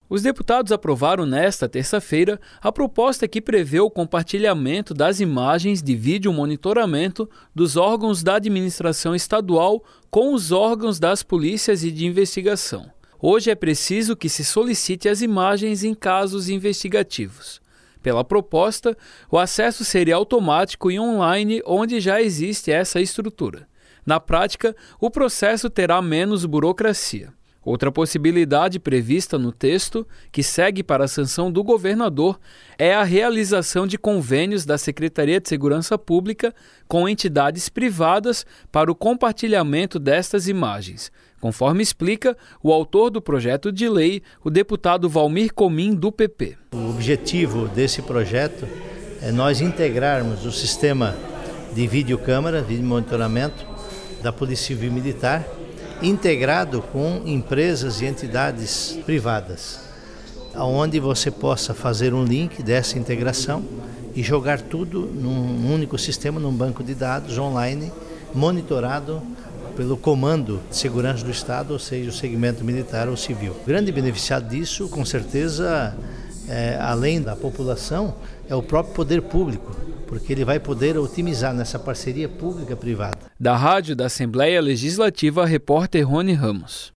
Os deputados aprovaram nesta terça-feira a proposta que prevê o compartilhamento das imagens de vídeo monitoramento dos órgãos da administração estadual com os órgãos das polícias e de investigação. Hoje é preciso que se solicite as imagens em casos investigativos. Pela proposta, o acesso seria automático e online, onde já existe essa estrutura. Na prática, o processo terá menos burocracia. Outra possibilidade prevista no texto, que segue para a sanção do governador, é a realização de convênios da Secretaria de Segurança Pública com entidades privadas para o compartilhamento destas imagens, conforme explica o autor do projeto de lei, o deputado Valmir Comin, do PP. O objetivo desse projeto é nós integrarmos o sistema de videocâmara, vídeo monitoramento da Polícia Civil e Militar, integrado com empresas e entidades privadas, onde você possa fazer um link dessa integração e jogar tudo num único sistema, num banco de dados online, monitorado pelo Comando de Segurança do Estado, ou seja, o segmento militar ou civil. O grande beneficiado disso, com certeza, além da população, é o próprio poder público, porque ele vai poder otimizar nessa parceria pública-privada. Da Rádio da Assembleia Legislativa, repórter Rony Ramos.